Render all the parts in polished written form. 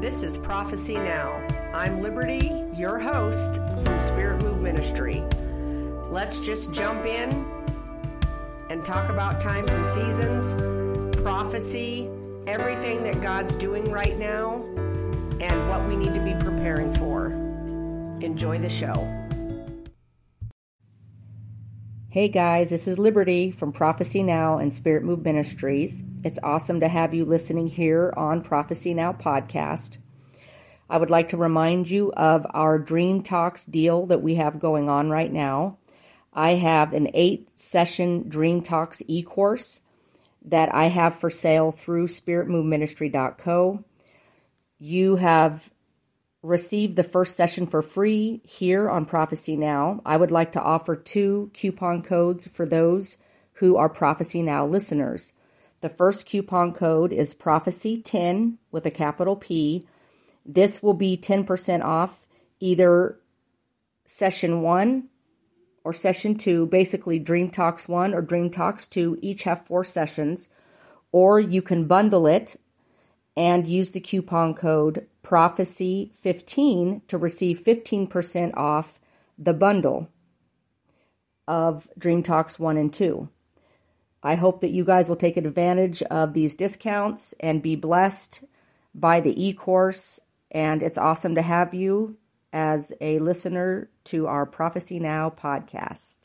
This is Prophecy Now. I'm Liberty, your host from Spirit Move Ministry. Let's just jump in and talk about times and seasons, prophecy, everything that God's doing right now, and what we need to be preparing for. Enjoy the show. Hey guys, this is Liberty from Prophecy Now and Spirit Move Ministries. It's awesome to have you listening here on Prophecy Now podcast. I would like to remind you of our Dream Talks deal that we have going on right now. I have an 8-session Dream Talks e-course that I have for sale through spiritmoveministry.co. You have received the first session for free here on Prophecy Now. I would like to offer 2 coupon codes for those who are Prophecy Now listeners. The first coupon code is Prophecy10 with a capital P. This will be 10% off either session 1 or session 2, basically Dream Talks 1 or Dream Talks 2, each have 4 sessions, or you can bundle it and use the coupon code Prophecy15 to receive 15% off the bundle of Dream Talks 1 and 2. I hope that you guys will take advantage of these discounts and be blessed by the e-course, and it's awesome to have you as a listener to our Prophecy Now podcast.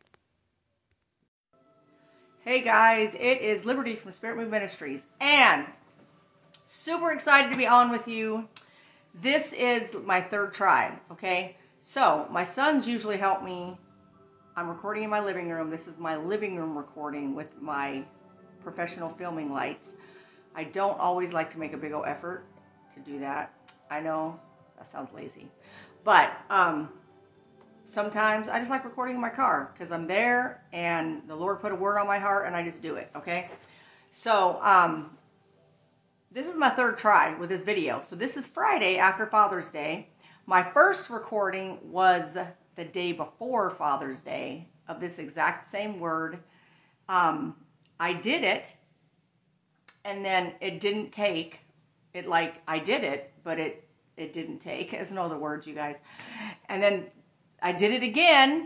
Hey guys, it is Liberty from Spirit Move Ministries, and super excited to be on with you. This is my 3rd try, okay? So, my sons usually help me. I'm recording in my living room. This is my living room recording with my professional filming lights. I don't always like to make a big old effort to do that. I know that sounds lazy. But sometimes I just like recording in my car because I'm there and the Lord put a word on my heart and I just do it, okay? So, this is my 3rd try with this video. So this is Friday after Father's Day. My first recording was the day before Father's Day of this exact same word. I did it, and then it didn't take. It like, I did it, but it didn't take. There's no other words, you guys. And then I did it again.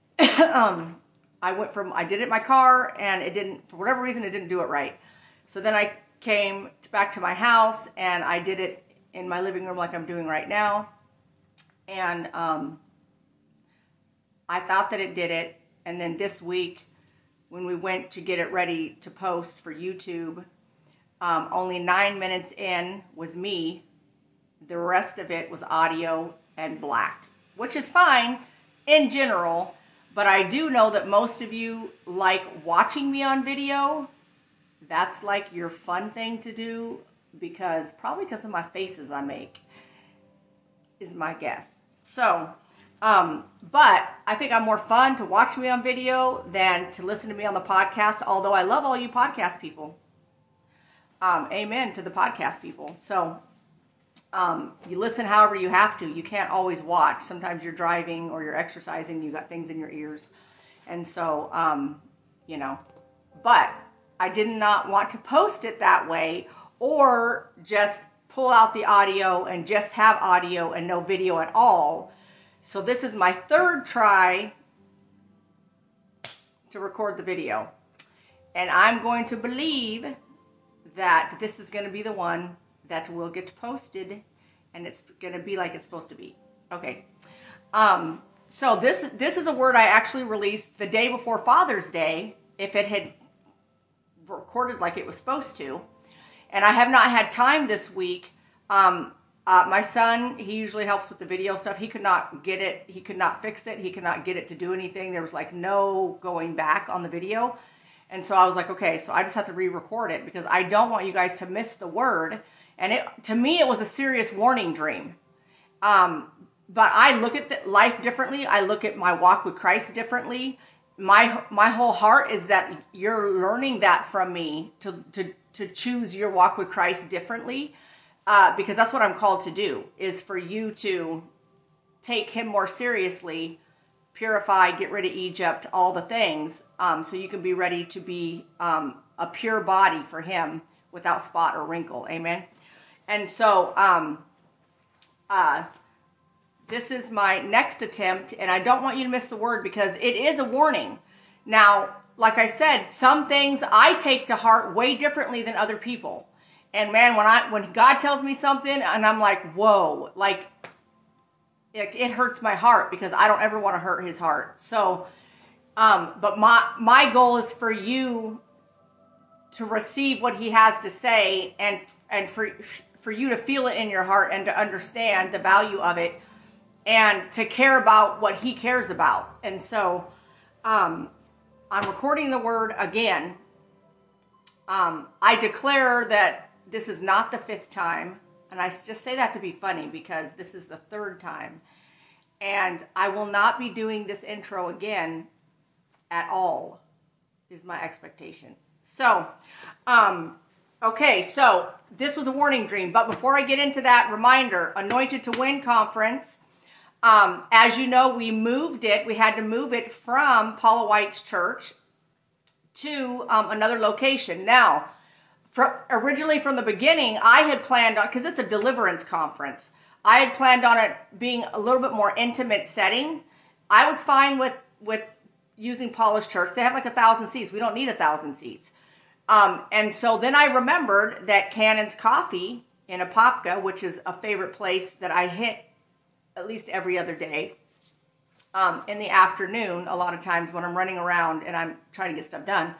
I did it in my car, and it didn't, for whatever reason, it didn't do it right. So then I came back to my house, and I did it in my living room like I'm doing right now. And I thought that it did it. And then this week, when we went to get it ready to post for YouTube, only 9 minutes in was me. The rest of it was audio and black, which is fine in general. But I do know that most of you like watching me on video. That's like your fun thing to do, probably because of my faces I make, is my guess. So, but I think I'm more fun to watch me on video than to listen to me on the podcast, although I love all you podcast people. Amen to the podcast people. So, you listen however you have to. You can't always watch. Sometimes you're driving or you're exercising, you got things in your ears. And so, but I did not want to post it that way or just pull out the audio and just have audio and no video at all. So this is my 3rd try to record the video. And I'm going to believe that this is going to be the one that will get posted and it's going to be like it's supposed to be. Okay. So this is a word I actually released the day before Father's Day, if it had recorded like it was supposed to. And I have not had time this week. My son, he usually helps with the video stuff. He could not get it. He could not fix it. He could not get it to do anything. There was like no going back on the video. And so I was like, okay, so I just have to re-record it because I don't want you guys to miss the word. And to me, it was a serious warning dream. But I look at life differently. I look at my walk with Christ differently. My whole heart is that you're learning that from me to choose your walk with Christ differently, because that's what I'm called to do, is for you to take him more seriously, purify, get rid of Egypt, all the things, so you can be ready to be a pure body for him without spot or wrinkle. Amen. And so this is my next attempt, and I don't want you to miss the word because it is a warning. Now, like I said, some things I take to heart way differently than other people. And man, when God tells me something and I'm like, whoa, like it hurts my heart because I don't ever want to hurt his heart. So, but my goal is for you to receive what he has to say and for you to feel it in your heart and to understand the value of it and to care about what he cares about. And so, I'm recording the word again. I declare that this is not the 5th time. And I just say that to be funny because this is the 3rd time. And I will not be doing this intro again at all, is my expectation. So, okay, so this was a warning dream. But before I get into that, reminder, Anointed to Win Conference. As you know, we moved it. We had to move it from Paula White's church to another location. Now, originally from the beginning, I had planned on, because it's a deliverance conference, I had planned on it being a little bit more intimate setting. I was fine with using Paula's church. They have like 1,000 seats. We don't need 1,000 seats. And so then I remembered that Cannon's Coffee in Apopka, which is a favorite place that I hit at least every other day, in the afternoon, a lot of times when I'm running around and I'm trying to get stuff done,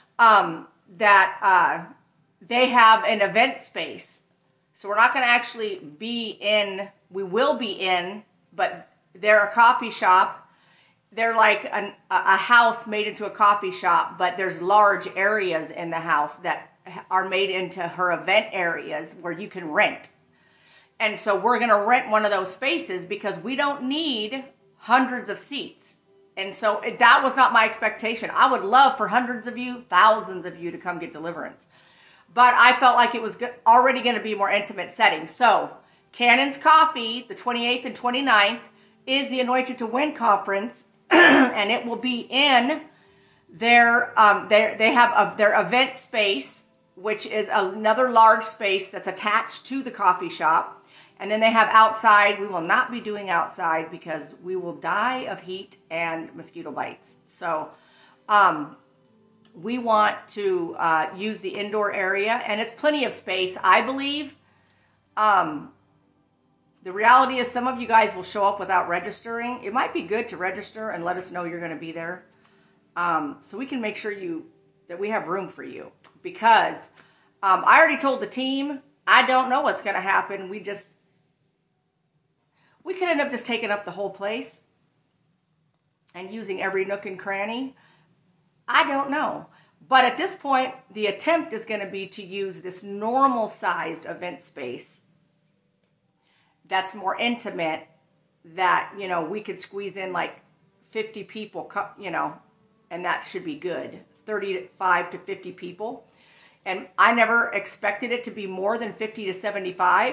that they have an event space. So we're not going to actually be in, we will be in, but they're a coffee shop. They're like a house made into a coffee shop, but there's large areas in the house that are made into her event areas where you can rent. And so we're going to rent one of those spaces because we don't need hundreds of seats. And so that was not my expectation. I would love for hundreds of you, thousands of you to come get deliverance. But I felt like it was already going to be a more intimate setting. So Cannon's Coffee, the 28th and 29th, is the Anointed to Win Conference. And it will be in their, they have their event space, which is another large space that's attached to the coffee shop. And then they have outside. We will not be doing outside because we will die of heat and mosquito bites. So we want to use the indoor area, and it's plenty of space, I believe. The reality is some of you guys will show up without registering. It might be good to register and let us know you're going to be there, so we can make sure that we have room for you. Because I already told the team, I don't know what's going to happen. We could end up just taking up the whole place and using every nook and cranny. I don't know. But at this point, the attempt is going to be to use this normal-sized event space that's more intimate, that, we could squeeze in like 50 people, and that should be good. 35 to 50 people. And I never expected it to be more than 50 to 75.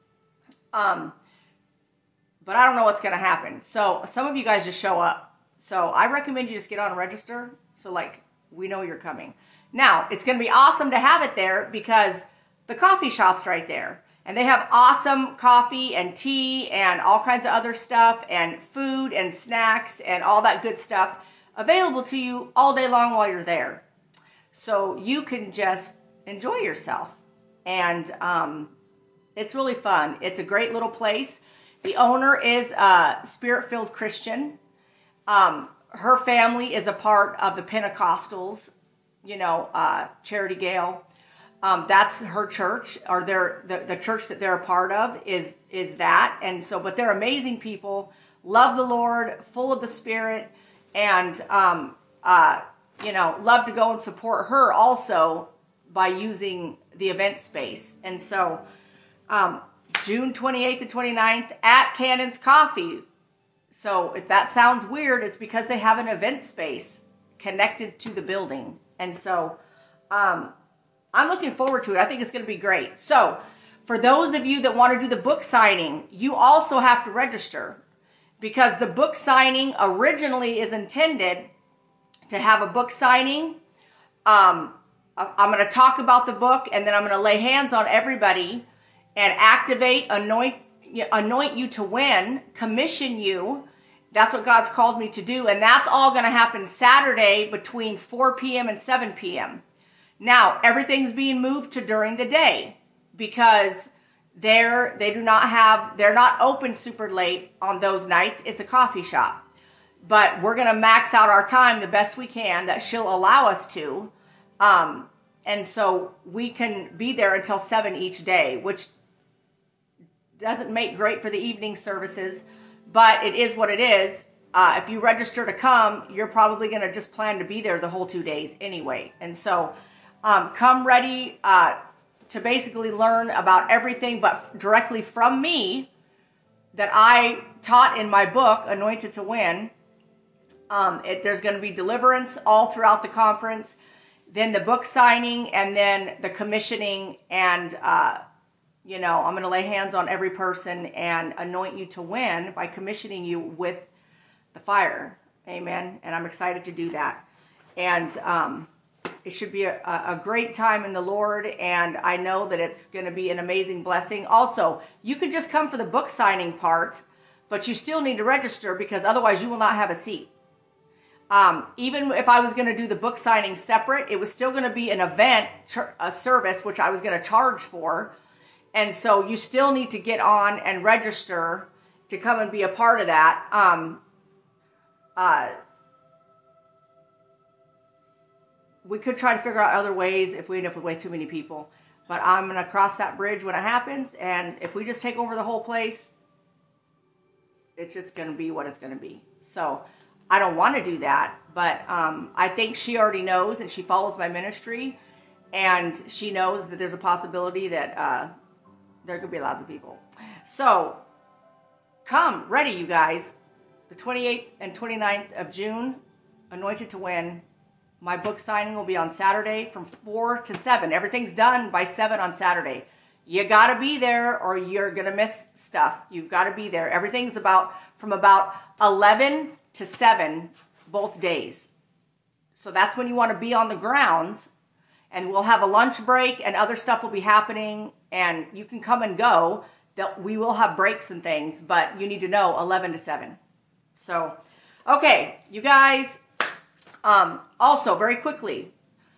But I don't know what's going to happen. So some of you guys just show up. So I recommend you just get on and register. So we know you're coming. Now, it's going to be awesome to have it there because the coffee shop's right there. And they have awesome coffee and tea and all kinds of other stuff and food and snacks and all that good stuff available to you all day long while you're there. So you can just enjoy yourself. And it's really fun. It's a great little place. The owner is a Spirit-filled Christian. Her family is a part of the Pentecostals, Charity Gale. That's her church, or the church that they're a part of is that. And so, but they're amazing people, love the Lord, full of the Spirit, and love to go and support her also by using the event space. And so, June 28th and 29th at Cannon's Coffee. So if that sounds weird, it's because they have an event space connected to the building. And so I'm looking forward to it. I think it's going to be great. So for those of you that want to do the book signing, you also have to register, because the book signing originally is intended to have a book signing. I'm going to talk about the book, and then I'm going to lay hands on everybody. and activate, anoint you to win, commission you. That's what God's called me to do. And that's all going to happen Saturday between 4 p.m. and 7 p.m. Now, everything's being moved to during the day because they're not open super late on those nights. It's a coffee shop. But we're going to max out our time the best we can that she'll allow us to. And so we can be there until 7 each day, which doesn't make great for the evening services, but it is what it is. If you register to come, you're probably going to just plan to be there the whole 2 days anyway. And so come ready to basically learn about everything, but directly from me that I taught in my book, Anointed to Win. There's going to be deliverance all throughout the conference, then the book signing, and then the commissioning. And, I'm going to lay hands on every person and anoint you to win by commissioning you with the fire. Amen. And I'm excited to do that. And it should be a great time in the Lord. And I know that it's going to be an amazing blessing. Also, you could just come for the book signing part, but you still need to register because otherwise you will not have a seat. Even if I was going to do the book signing separate, it was still going to be an event, a service, which I was going to charge for. And so you still need to get on and register to come and be a part of that. We could try to figure out other ways if we end up with way too many people. But I'm going to cross that bridge when it happens. And if we just take over the whole place, it's just going to be what it's going to be. So I don't want to do that, but I think she already knows, and she follows my ministry, and she knows that there's a possibility that there could be lots of people. So come ready, you guys. The 28th and 29th of June, Anointed to Win. My book signing will be on Saturday from 4 to 7. Everything's done by 7 on Saturday. You got to be there or you're going to miss stuff. You've got to be there. Everything's from about 11 to 7 both days. So that's when you want to be on the grounds, and we'll have a lunch break and other stuff will be happening, and you can come and go. We will have breaks and things, but you need to know 11 to 7. So, okay, you guys, also very quickly,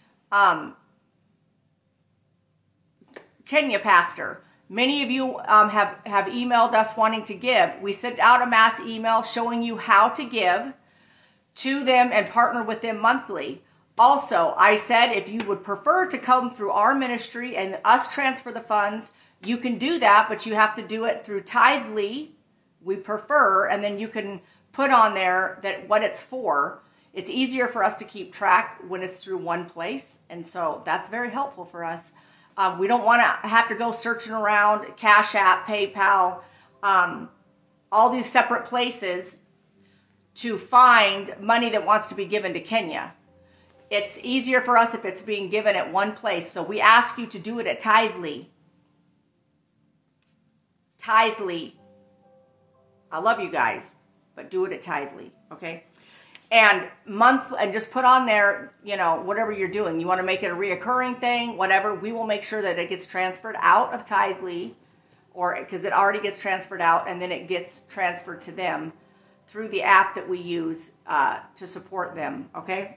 Kenya pastor. Many of you have emailed us wanting to give. We sent out a mass email showing you how to give to them and partner with them monthly. Also, I said if you would prefer to come through our ministry and us transfer the funds, you can do that, but you have to do it through Tithely. We prefer, and then you can put on there that what it's for. It's easier for us to keep track when it's through one place, and so that's very helpful for us. We don't want to have to go searching around Cash App, PayPal, all these separate places to find money that wants to be given to Kenya. It's easier for us if it's being given at one place. So we ask you to do it at Tithely. Tithely. I love you guys, but do it at Tithely, okay? And just put on there, whatever you're doing. You want to make it a reoccurring thing, whatever. We will make sure that it gets transferred out of Tithely, or because it already gets transferred out, and then it gets transferred to them through the app that we use to support them, okay?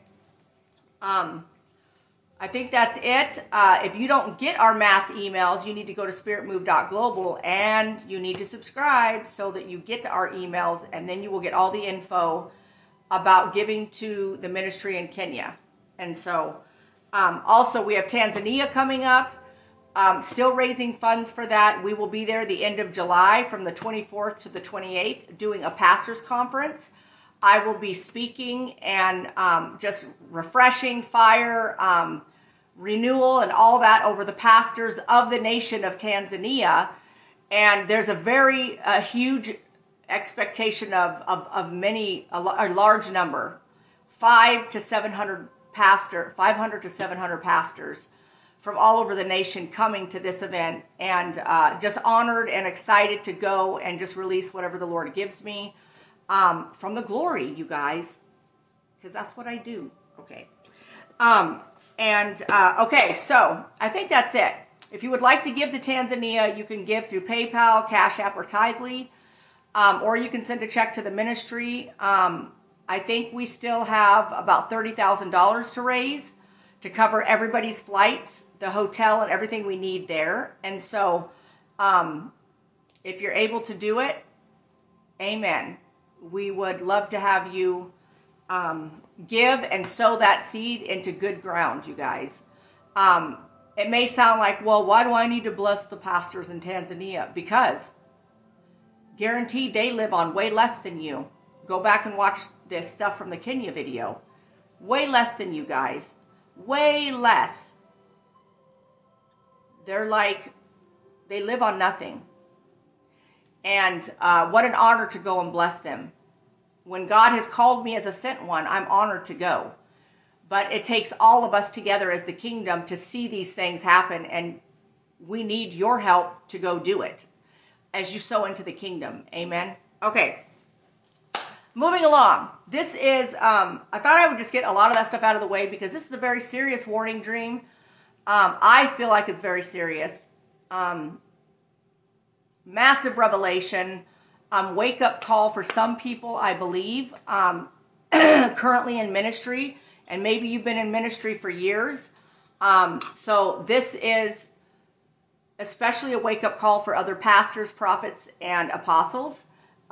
I think that's it. If you don't get our mass emails, you need to go to spiritmove.global and you need to subscribe so that you get our emails, and then you will get all the info about giving to the ministry in Kenya. And so also we have Tanzania coming up, still raising funds for that. We will be there the end of July from the 24th to the 28th doing a pastor's conference. I will be speaking and just refreshing fire, renewal and all that over the pastors of the nation of Tanzania. And there's a very huge expectation of many, a large number, 500 to 700 pastors from all over the nation coming to this event, and just honored and excited to go and just release whatever the Lord gives me from the glory, you guys, because that's what I do. Okay. Okay, so I think that's it. If you would like to give to Tanzania, you can give through PayPal, Cash App, or Tidely, or you can send a check to the ministry. I think we still have about $30,000 to raise to cover everybody's flights, the hotel, and everything we need there. And so if you're able to do it, amen. We would love to have you give and sow that seed into good ground, you guys. It may sound like, well, why do I need to bless the pastors in Tanzania? Because guaranteed they live on way less than you. Go back and watch this stuff from the Kenya video. Way less than you guys. Way less. They're like, they live on nothing. And what an honor to go and bless them. When God has called me as a sent one, I'm honored to go. But it takes all of us together as the kingdom to see these things happen, and we need your help to go do it as you sow into the kingdom. Amen. Okay. Moving along. This is, I thought I would just get a lot of that stuff out of the way because this is a very serious warning dream. I feel like it's very serious. Massive revelation. Wake-up call for some people, I believe, currently in ministry. And maybe you've been in ministry for years. So this is especially a wake-up call for other pastors, prophets, and apostles.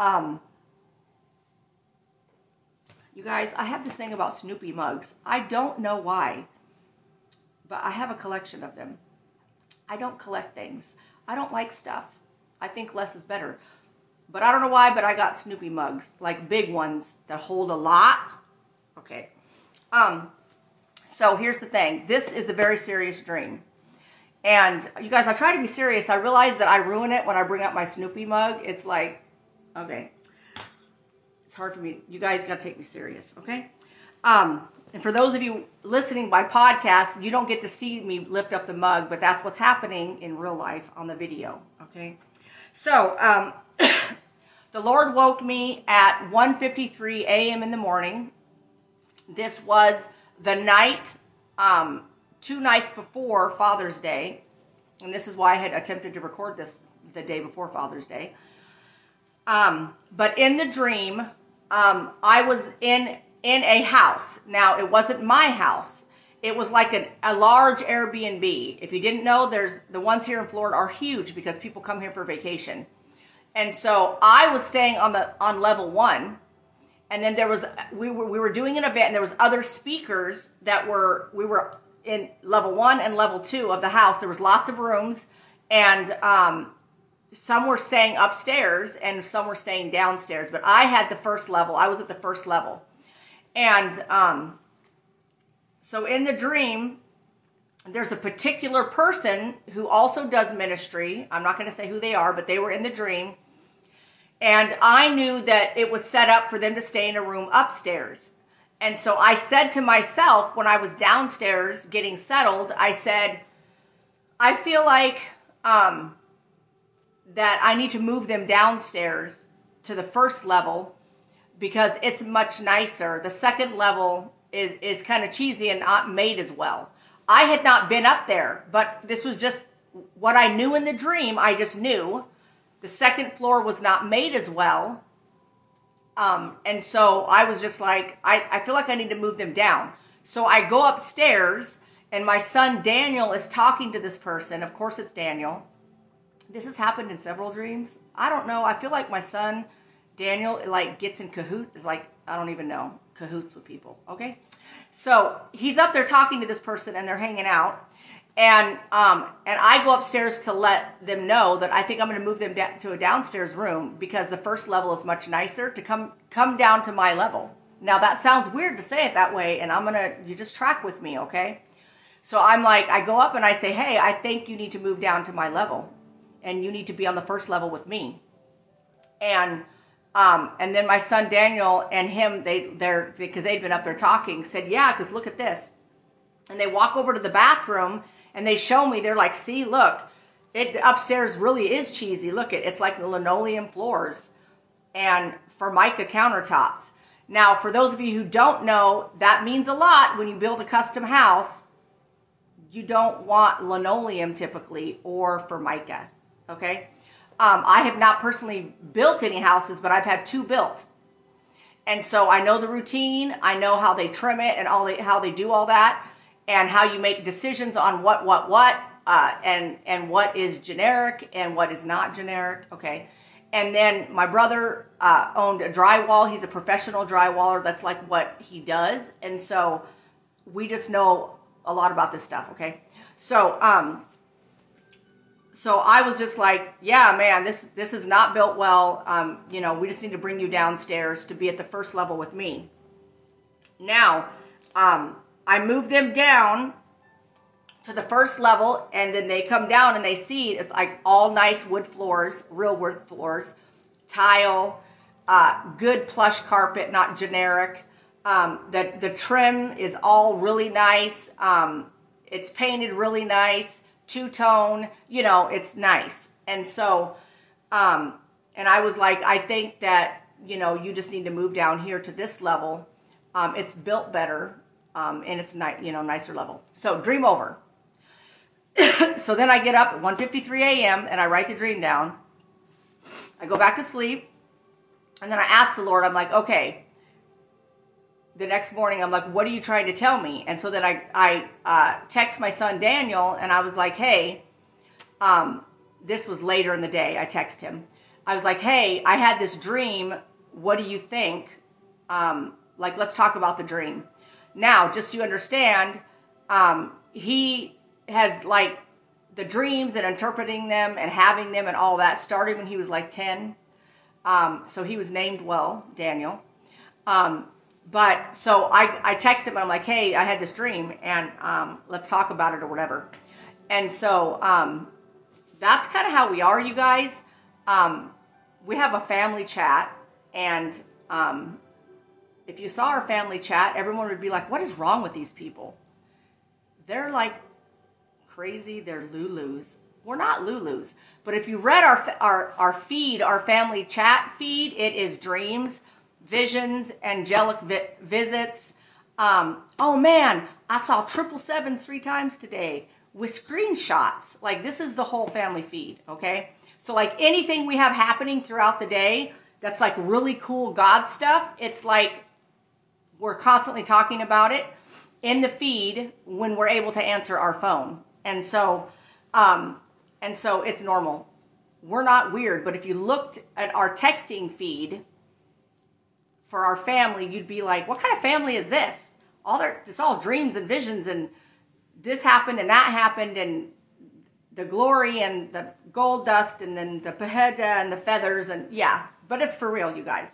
You guys, I have this thing about Snoopy mugs. I don't know why, but I have a collection of them. I don't collect things. I don't like stuff. I think less is better. But I don't know why, but I got Snoopy mugs, like big ones that hold a lot. Okay. So here's the thing. This is a very serious dream. And you guys, I try to be serious. I realize that I ruin it when I bring up my Snoopy mug. It's like, okay. It's hard for me. You guys got to take me serious, okay? And for those of you listening by podcast, you don't get to see me lift up the mug, but that's what's happening in real life on the video, okay? So, the Lord woke me at 1:53 a.m. in the morning. This was the night, 2 nights before Father's Day. And this is why I had attempted to record this the day before Father's Day. But in the dream, I was in a house. Now, it wasn't my house. It was like a large Airbnb. If you didn't know, the ones here in Florida are huge because people come here for vacation. And so I was staying on level 1. And then we were doing an event, and there was other speakers we were in level 1 and level 2 of the house. There was lots of rooms, and some were staying upstairs and some were staying downstairs. But I had the first level. I was at the first level. And so in the dream, there's a particular person who also does ministry. I'm not going to say who they are, but they were in the dream. And I knew that it was set up for them to stay in a room upstairs. And so I said to myself, when I was downstairs getting settled, I said, I feel like that I need to move them downstairs to the first level because it's much nicer. The second level is kind of cheesy and not made as well. I had not been up there, but this was just what I knew in the dream. I just knew. The second floor was not made as well. And so I was just like, I feel like I need to move them down. So I go upstairs, and my son Daniel is talking to this person. Of course it's Daniel. This has happened in several dreams. I don't know. I feel like my son Daniel gets in cahoots. I don't even know. Cahoots with people. Okay. So he's up there talking to this person, and they're hanging out. And I go upstairs to let them know that I think I'm going to move them to a downstairs room because the first level is much nicer to come down to my level. Now that sounds weird to say it that way, and you just track with me, okay? So I go up and I say, hey, I think you need to move down to my level, and you need to be on the first level with me. And then my son Daniel and him, because they'd been up there talking, said, yeah, because look at this. And they walk over to the bathroom, and they show me, they're like, see, look, it upstairs really is cheesy. Look, it's like linoleum floors and Formica countertops. Now, for those of you who don't know, that means a lot when you build a custom house. you don't want linoleum typically or Formica, okay? I have not personally built any houses, but I've had 2 built. And so I know the routine, I know how they trim it and how they do all that, and how you make decisions on what, and what is generic and what is not generic, okay? And then my brother owned a drywall. He's a professional drywaller. That's like what he does. And so we just know a lot about this stuff, okay? So so I was just like, yeah, man, this is not built well. We just need to bring you downstairs to be at the first level with me. Now, I moved them down to the first level, and then they come down and they see it's like all nice wood floors, real wood floors, tile, good plush carpet, not generic. The trim is all really nice. It's painted really nice, 2-tone, it's nice. And so, and I was like, I think that, you just need to move down here to this level. It's built better, and it's nicer level. So dream over. So then I get up at 1:53 a.m. and I write the dream down. I go back to sleep, and then I ask the Lord, I'm like, okay. The next morning, I'm like, what are you trying to tell me? And so then I text my son Daniel, and I was like, hey, this was later in the day. I text him. I was like, hey, I had this dream. What do you think? Let's talk about the dream. Now, just so you understand, he has the dreams and interpreting them and having them and all that started when he was 10. So he was named Daniel. But so I text him and I'm like, hey, I had this dream and let's talk about it or whatever. And so that's kind of how we are, you guys. We have a family chat, and if you saw our family chat, everyone would be like, what is wrong with these people? They're crazy. They're Lulus. We're not Lulus. But if you read our feed, our family chat feed, it is dreams, visions, angelic visits. Oh man, I saw 777s 3 times today with screenshots. This is the whole family feed, okay? So anything we have happening throughout the day that's really cool God stuff, it's we're constantly talking about it in the feed when we're able to answer our phone. And so it's normal. We're not weird, but if you looked at our texting feed for our family, you'd be like, what kind of family is this? It's all dreams and visions, and this happened and that happened, and the glory and the gold dust, and then the paheda and the feathers, and yeah, but it's for real, you guys.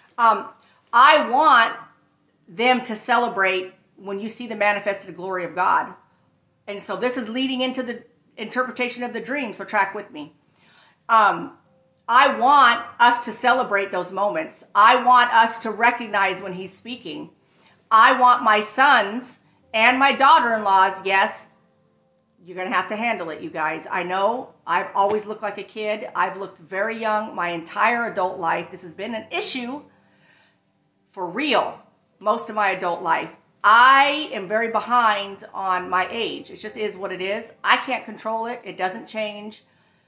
I want them to celebrate when you see the manifested glory of God. And so this is leading into the interpretation of the dream, so track with me. I want us to celebrate those moments. I want us to recognize when he's speaking. I want my sons and my daughter-in-laws, yes, you're going to have to handle it, you guys. I know I've always looked like a kid. I've looked very young my entire adult life. This has been an issue for real most of my adult life. I am very behind on my age. It just is what it is. I can't control it. It doesn't change.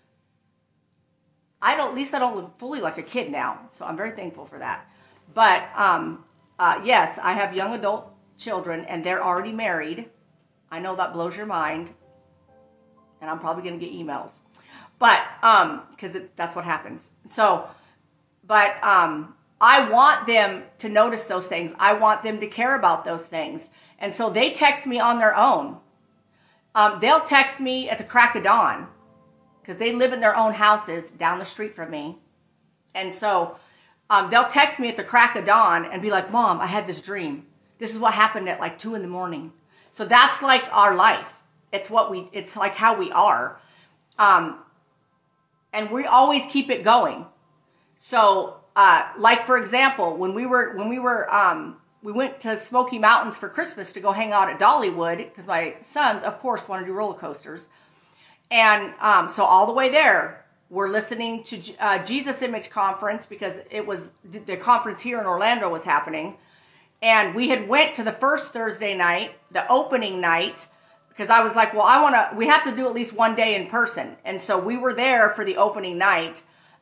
At least I don't look fully like a kid now. So I'm very thankful for that. But yes, I have young adult children and they're already married. I know that blows your mind. And I'm probably going to get emails. But, because that's what happens. So, but I want them to notice those things. I want them to care about those things. And so they text me on their own. They'll text me at the crack of dawn because they live in their own houses down the street from me. And so they'll text me at the crack of dawn and be like, Mom, I had this dream. This is what happened at 2 a.m. So that's our life. It's how we are. And we always keep it going. So, for example, when we went to Smoky Mountains for Christmas to go hang out at Dollywood because my sons, of course, want to do roller coasters. And so all the way there, we're listening to Jesus Image Conference because the conference here in Orlando was happening. And we had went to the first Thursday night, the opening night, because I was like, well, we have to do at least one day in person. And so we were there for the opening night.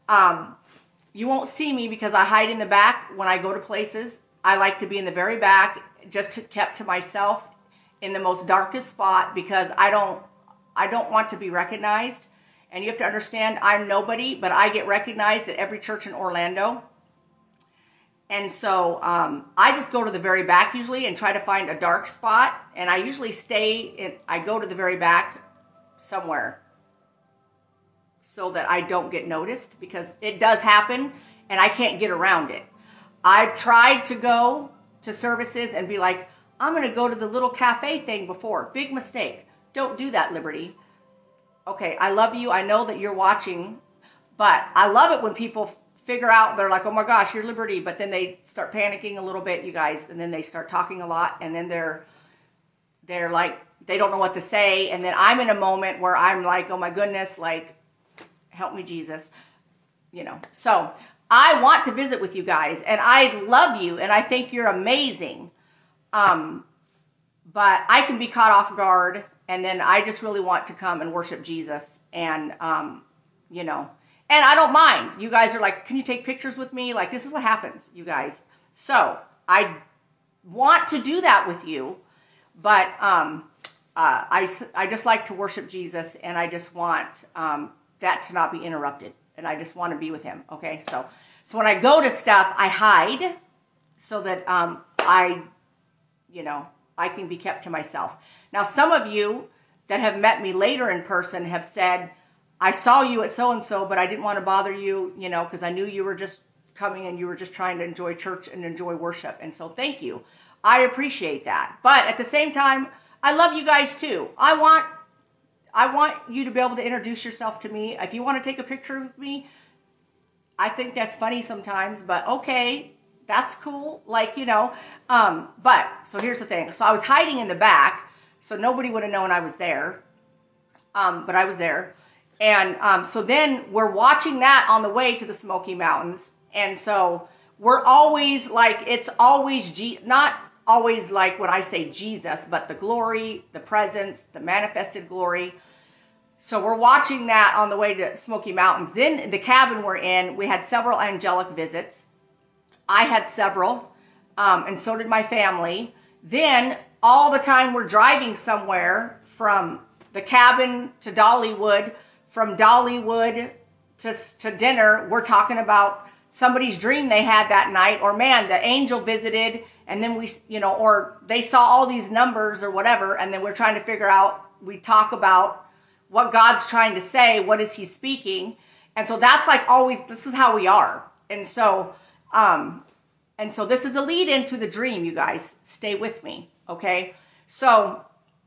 You won't see me because I hide in the back when I go to places. I like to be in the very back, kept to myself in the most darkest spot, because I don't want to be recognized. And you have to understand, I'm nobody, but I get recognized at every church in Orlando. And so I just go to the very back usually and try to find a dark spot. And I usually I go to the very back somewhere so that I don't get noticed, because it does happen and I can't get around it. I've tried to go to services and be like, I'm going to go to the little cafe thing before. Big mistake. Don't do that, Liberty. Okay, I love you. I know that you're watching, but I love it when people figure out, they're like, oh my gosh, you're Liberty, but then they start panicking a little bit, you guys, and then they start talking a lot, and then they're like, they don't know what to say, and then I'm in a moment where I'm like, oh my goodness, like, help me, Jesus, So I want to visit with you guys, and I love you, and I think you're amazing, but I can be caught off guard, and then I just really want to come and worship Jesus, and, and I don't mind. You guys are like, can you take pictures with me? Like, this is what happens, you guys. So I want to do that with you, but I just like to worship Jesus, and I just want that to not be interrupted, and I just want to be with him. Okay, so when I go to stuff, I hide so that I can be kept to myself. Now, some of you that have met me later in person have said, I saw you at so-and-so, but I didn't want to bother you, because I knew you were just coming and you were just trying to enjoy church and enjoy worship. And so thank you. I appreciate that. But at the same time, I love you guys too. I want you to be able to introduce yourself to me. If you want to take a picture with me, I think that's funny sometimes, but okay, that's cool. But so here's the thing. So I was hiding in the back, so nobody would have known I was there. But I was there. And so then we're watching that on the way to the Smoky Mountains. And so we're always like, it's always, not always like when I say Jesus, but the glory, the presence, the manifested glory. So we're watching that on the way to Smoky Mountains. Then the cabin we're in, we had several angelic visits. I had several, and so did my family. Then all the time we're driving somewhere from the cabin to Dollywood, from Dollywood to dinner, we're talking about somebody's dream they had that night, or man, the angel visited, and then or they saw all these numbers or whatever, and then we're trying to figure out, we talk about what God's trying to say, what is he speaking, and so that's like always, this is how we are, and so this is a lead into the dream, you guys, stay with me, okay, so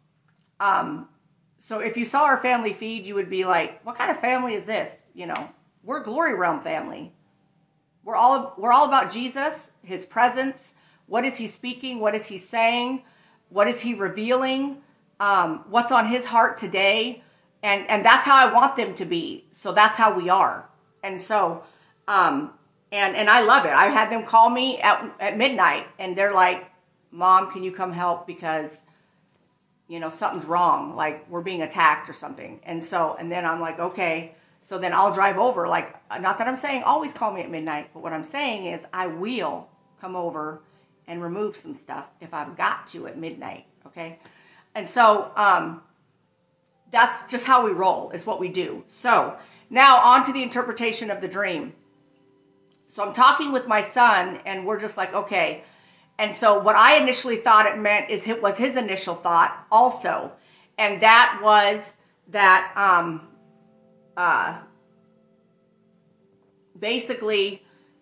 if you saw our family feed, you would be like, what kind of family is this? We're Glory Realm family. We're all about Jesus, his presence. What is he speaking? What is he saying? What is he revealing? What's on his heart today? And that's how I want them to be. So that's how we are. And so, and I love it. I had them call me at midnight, and they're like, Mom, can you come help? Because something's wrong, like we're being attacked or something. And then I'm like, okay, so then I'll drive over. Like, not that I'm saying always call me at midnight, but what I'm saying is I will come over and remove some stuff if I've got to at midnight, okay? And so that's just how we roll, is what we do. So now on to the interpretation of the dream. So I'm talking with my son, and we're just like, okay. And so what I initially thought it meant was his initial thought also. And that was that basically,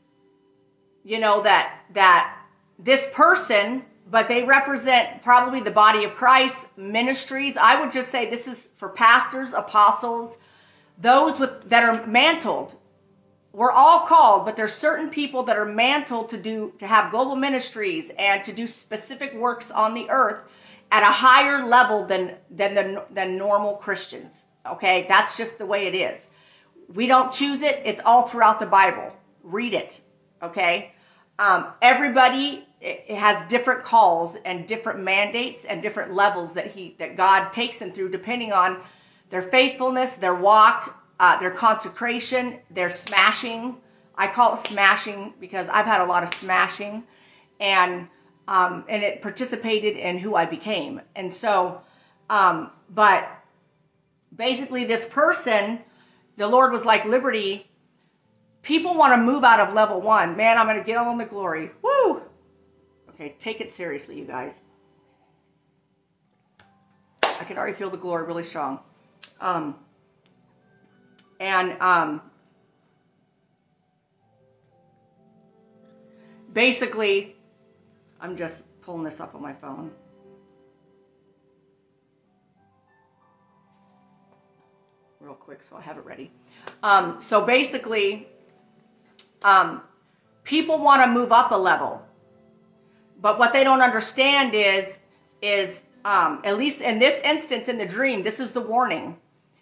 that this person, but they represent probably the body of Christ, ministries. I would just say this is for pastors, apostles, those that are mantled. We're all called, but there's certain people that are mantled to have global ministries and to do specific works on the earth at a higher level than normal Christians. Okay, that's just the way it is. We don't choose it. It's all throughout the Bible. Read it. Okay, everybody it has different calls and different mandates and different levels that God takes them through, depending on their faithfulness, their walk, their consecration, their smashing. I call it smashing because I've had a lot of smashing, and it participated in who I became. And so, but basically this person, the Lord was like, Liberty, people want to move out of level 1. Man, I'm going to get on the glory. Woo! Okay, take it seriously, you guys. I can already feel the glory really strong. Basically, I'm just pulling this up on my phone. Real quick, so I have it ready. So basically, people want to move up a level, but what they don't understand is at least in this instance in the dream, this is the warning.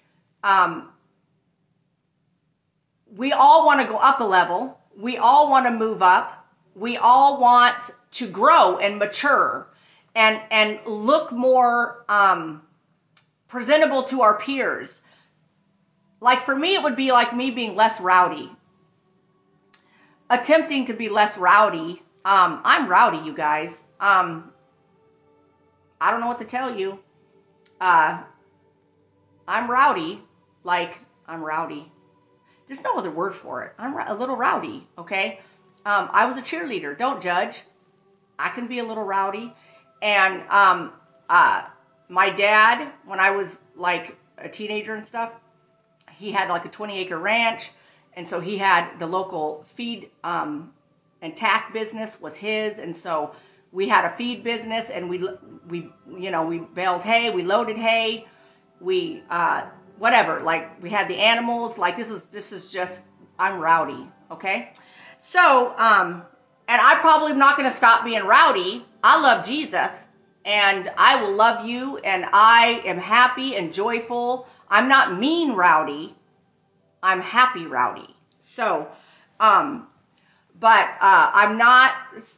We all want to go up a level. We all want to move up. We all want to grow and mature and look more presentable to our peers. Like for me, it would be like me being less rowdy. Attempting to be less rowdy. I'm rowdy, you guys. I don't know what to tell you. I'm rowdy. Like, I'm rowdy. There's no other word for it. I'm a little rowdy, okay? I was a cheerleader. Don't judge. I can be a little rowdy. And my dad, when I was like a teenager and stuff, he had like a 20-acre ranch. And so he had the local feed and tack business was his. And so we had a feed business, and we baled hay, we loaded hay, we whatever. Like we had the animals. Like this is just, I'm rowdy, okay? So and I probably am not going to stop being rowdy. I love Jesus, and I will love you, and I am happy and joyful. I'm not mean rowdy. I'm happy rowdy. So, but I'm not,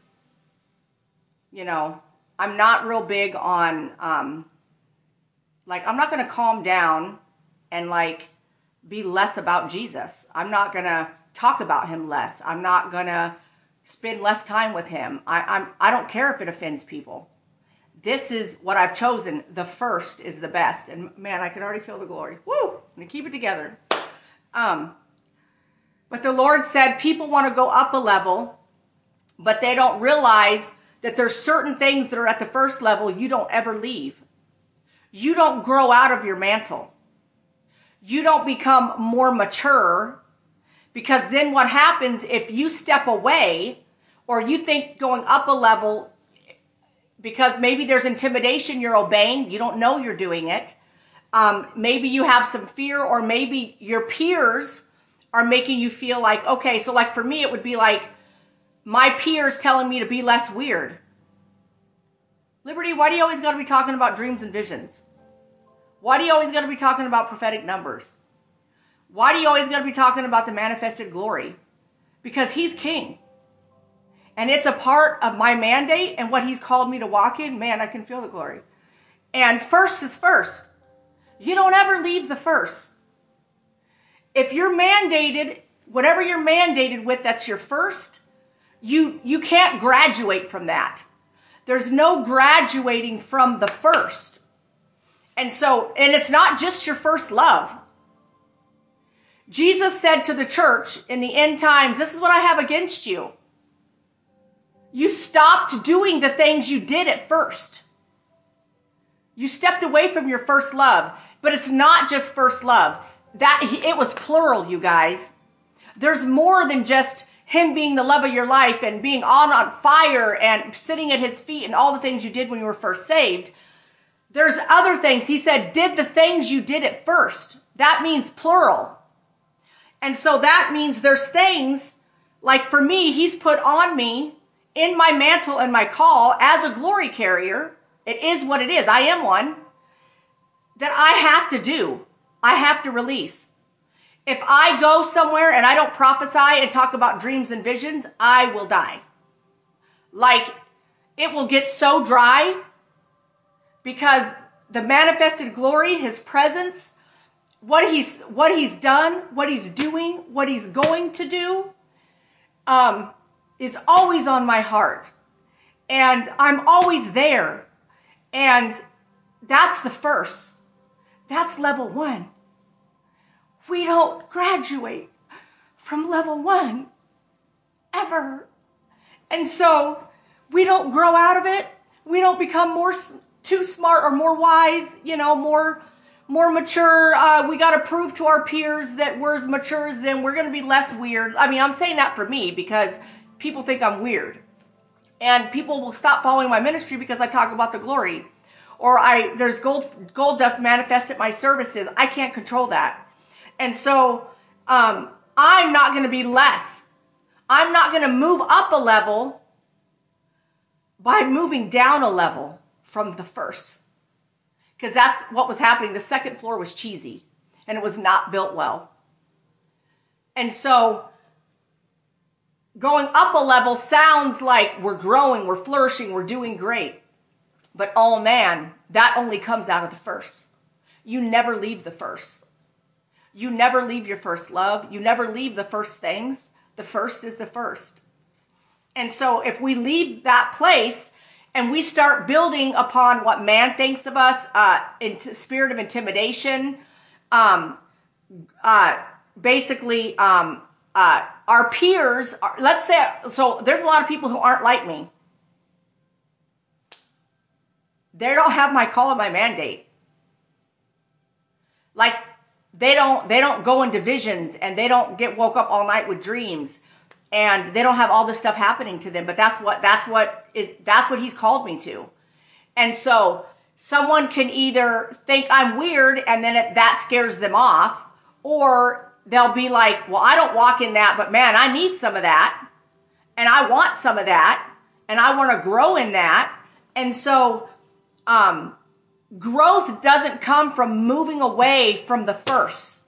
I'm not real big on, like, I'm not going to calm down and like be less about Jesus. I'm not going to talk about him less. I'm not going to spend less time with him. I don't care if it offends people. This is what I've chosen. The first is the best. And man, I can already feel the glory. Woo! I'm going to keep it together. But the Lord said people want to go up a level, but they don't realize that there's certain things that are at the first level you don't ever leave. You don't grow out of your mantle. You don't become more mature, because then what happens if you step away, or you think going up a level, because maybe there's intimidation, you're obeying, you don't know you're doing it. Maybe you have some fear, or maybe your peers are making you feel like, okay, so like for me, it would be like my peers telling me to be less weird. Liberty, why do you always got to be talking about dreams and visions? Why do you always got to be talking about prophetic numbers? Why do you always got to be talking about the manifested glory? Because he's king. And it's a part of my mandate and what he's called me to walk in. Man, I can feel the glory. And first is first. You don't ever leave the first. If you're mandated, whatever you're mandated with, that's your first, you can't graduate from that. There's no graduating from the first. And it's not just your first love. Jesus said to the church in the end times, this is what I have against you. You stopped doing the things you did at first. You stepped away from your first love. But it's not just first love. It was plural, you guys. There's more than just him being the love of your life and being on fire and sitting at his feet and all the things you did when you were first saved. There's other things. He said, did the things you did at first. That means plural. And so that means there's things, like for me, he's put on me in my mantle and my call as a glory carrier. It is what it is. I am one. That I have to do. I have to release. If I go somewhere and I don't prophesy and talk about dreams and visions, I will die. Like it will get so dry because the manifested glory, his presence, what he's done, what he's doing, what he's going to do, is always on my heart. And I'm always there. And that's the first. That's level 1. We don't graduate from level 1 ever. And so we don't grow out of it. We don't become too smart or more wise, more mature. We got to prove to our peers that we're as mature as them. We're going to be less weird. I mean, I'm saying that for me because people think I'm weird. And people will stop following my ministry because I talk about the glory. Or there's gold dust manifest at my services. I can't control that. And so I'm not going to be less. I'm not going to move up a level by moving down a level from the first. Because that's what was happening. The second floor was cheesy and it was not built well. And so going up a level sounds like we're growing, we're flourishing, we're doing great. But oh man, that only comes out of the first. You never leave the first. You never leave your first love. You never leave the first things. The first is the first. And so if we leave that place and we start building upon what man thinks of us, into spirit of intimidation, basically, our peers, let's say, so there's a lot of people who aren't like me. They don't have my call and my mandate. Like, they don't go in divisions and they don't get woke up all night with dreams and they don't have all this stuff happening to them. But that's what he's called me to. And so someone can either think I'm weird and then that scares them off, or they'll be like, well, I don't walk in that, but man, I need some of that. And I want some of that. And I want to grow in that. And so, growth doesn't come from moving away from the first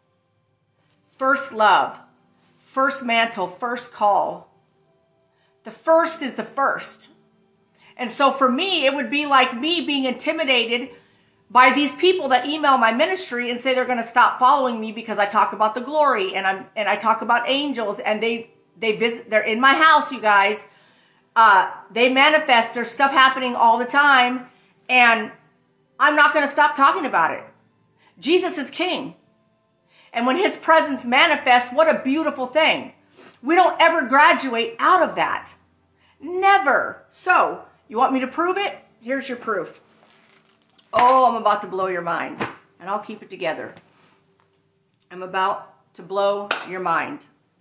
love, first mantle, first call. The first is the first. And so for me, it would be like me being intimidated by these people that email my ministry and say they're going to stop following me because I talk about the glory and I talk about angels and they visit, they're in my house, you guys. They manifest, there's stuff happening all the time. And I'm not going to stop talking about it. Jesus is king. And when his presence manifests, what a beautiful thing. We don't ever graduate out of that. Never. So, you want me to prove it? Here's your proof. Oh, I'm about to blow your mind. And I'll keep it together. I'm about to blow your mind.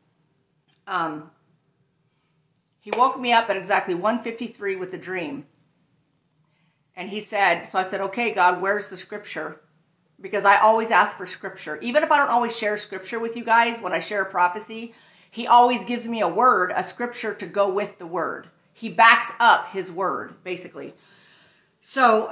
He woke me up at exactly 1:53 with a dream. And he said, so I said, okay, God, where's the scripture? Because I always ask for scripture. Even if I don't always share scripture with you guys, when I share a prophecy, he always gives me a word, a scripture to go with the word. He backs up his word, basically. So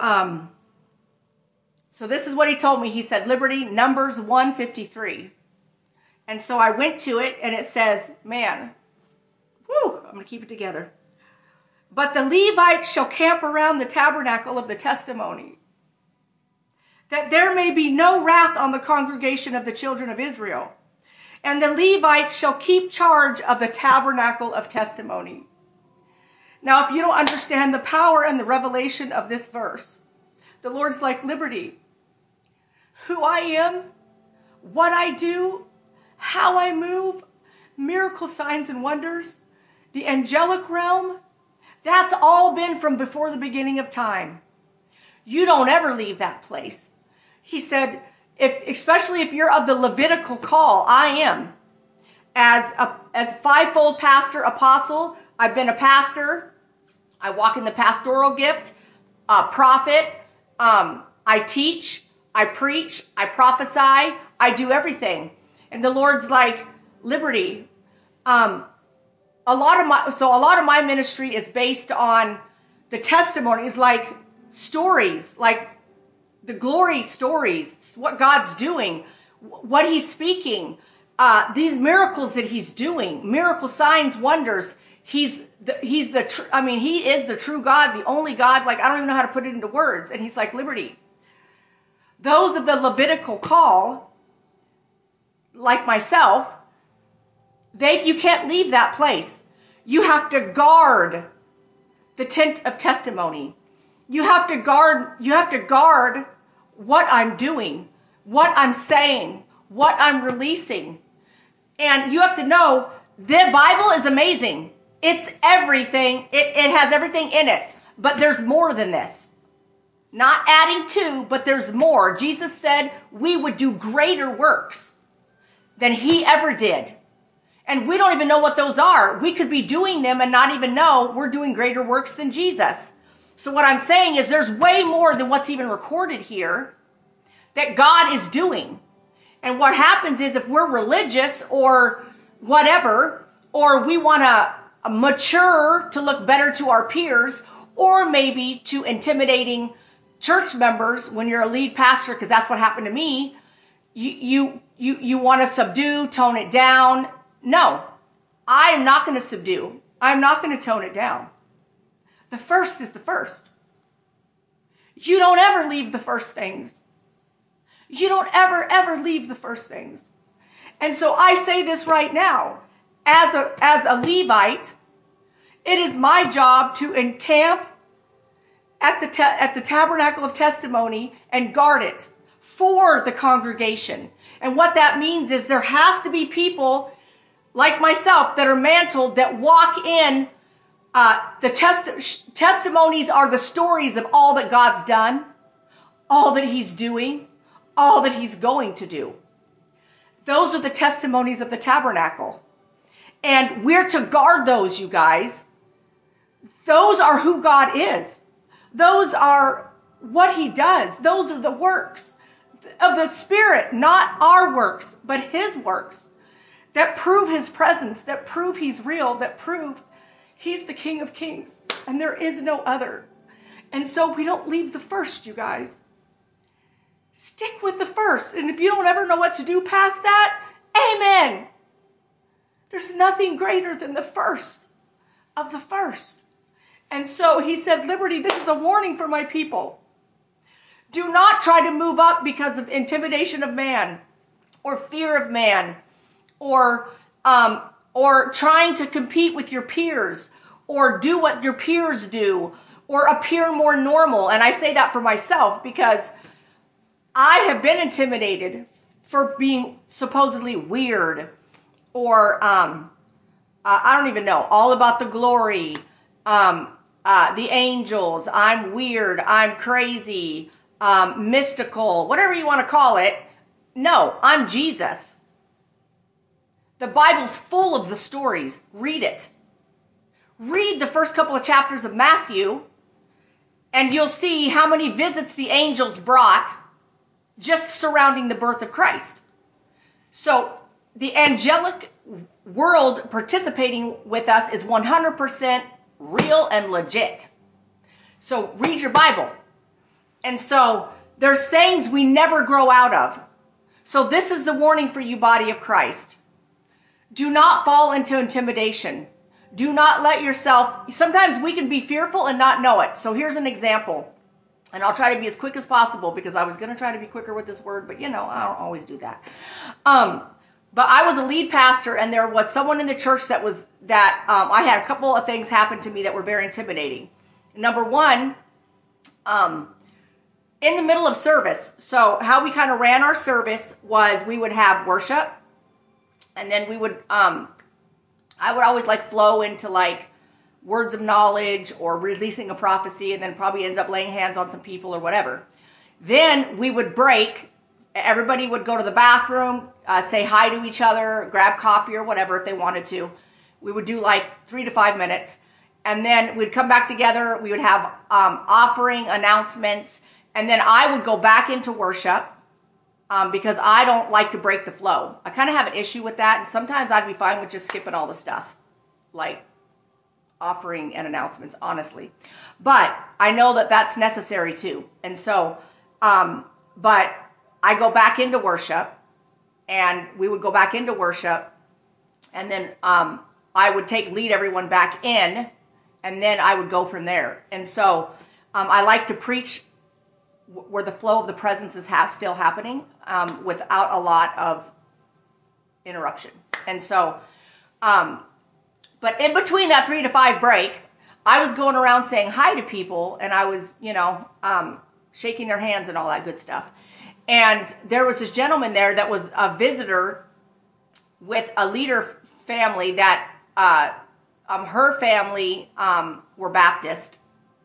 this is what he told me. He said, Liberty, Numbers 1:53. And so I went to it and it says, man, whew, I'm going to keep it together. But the Levites shall camp around the tabernacle of the testimony, that there may be no wrath on the congregation of the children of Israel. And the Levites shall keep charge of the tabernacle of testimony. Now, if you don't understand the power and the revelation of this verse, the Lord's like, Liberty, who I am, what I do, how I move, miracle signs and wonders, the angelic realm, that's all been from before the beginning of time. You don't ever leave that place. He said, especially if you're of the Levitical call, I am. As fivefold pastor, apostle, I've been a pastor. I walk in the pastoral gift, prophet. I teach, I preach, I prophesy, I do everything. And the Lord's like, Liberty, a lot of my ministry is based on the testimonies, like stories, like the glory stories, what God's doing, what he's speaking, these miracles that he's doing, miracle signs, wonders. He is the true God, the only God. Like, I don't even know how to put it into words. And he's like, Liberty, those of the Levitical call, like myself, you can't leave that place. You have to guard the tent of testimony. You have to guard what I'm doing, what I'm saying, what I'm releasing. And you have to know the Bible is amazing. It's everything. It has everything in it. But there's more than this. Not adding to, but there's more. Jesus said we would do greater works than he ever did. And we don't even know what those are. We could be doing them and not even know we're doing greater works than Jesus. So what I'm saying is there's way more than what's even recorded here that God is doing. And what happens is if we're religious or whatever, or we want to mature to look better to our peers, or maybe to intimidating church members when you're a lead pastor, because that's what happened to me, you want to subdue, tone it down. No, I am not going to subdue. I'm not going to tone it down. The first is the first. You don't ever leave the first things. You don't ever leave the first things. And so I say this right now. As a Levite, it is my job to encamp at the tabernacle of testimony and guard it for the congregation. And what that means is there has to be people like myself that are mantled, that walk in. The testimonies are the stories of all that God's done, all that he's doing, all that he's going to do. Those are the testimonies of the tabernacle. And we're to guard those, you guys. Those are who God is. Those are what he does. Those are the works of the Spirit, not our works, but his works that prove his presence, that prove he's real, that prove he's the King of Kings and there is no other. And so we don't leave the first, you guys. Stick with the first. And if you don't ever know what to do past that, amen. There's nothing greater than the first of the first. And so he said, Liberty, this is a warning for my people. Do not try to move up because of intimidation of man or fear of man or trying to compete with your peers or do what your peers do or appear more normal. And I say that for myself because I have been intimidated for being supposedly weird or I don't even know, all about the glory, the angels, I'm weird, I'm crazy, mystical, whatever you want to call it. No, I'm Jesus. The Bible's full of the stories. Read it. Read the first couple of chapters of Matthew, and you'll see how many visits the angels brought just surrounding the birth of Christ. So the angelic world participating with us is 100% real and legit. So read your Bible. And so there's things we never grow out of. So this is the warning for you, body of Christ. Do not fall into intimidation. Do not let yourself, sometimes we can be fearful and not know it. So here's an example. And I'll try to be as quick as possible because I was going to try to be quicker with this word, but I don't always do that. But I was a lead pastor and there was someone in the church I had a couple of things happen to me that were very intimidating. Number one, in the middle of service. So how we kind of ran our service was we would have worship and then we would, I would always flow into words of knowledge or releasing a prophecy and then probably ends up laying hands on some people or whatever. Then we would break. Everybody would go to the bathroom, say hi to each other, grab coffee or whatever if they wanted to. We would do 3 to 5 minutes. And then we'd come back together. We would have offering announcements. And then I would go back into worship because I don't like to break the flow. I kind of have an issue with that. And sometimes I'd be fine with just skipping all the stuff, like offering and announcements, honestly. But I know that that's necessary too. And so, but I go back into worship and we would go back into worship. And then I would lead everyone back in, and then I would go from there. And so I like to preach where the flow of the presence is still happening without a lot of interruption. And so, but in between that 3 to 5 break, I was going around saying hi to people, and I was, shaking their hands and all that good stuff. And there was this gentleman there that was a visitor with a leader family that her family were Baptist,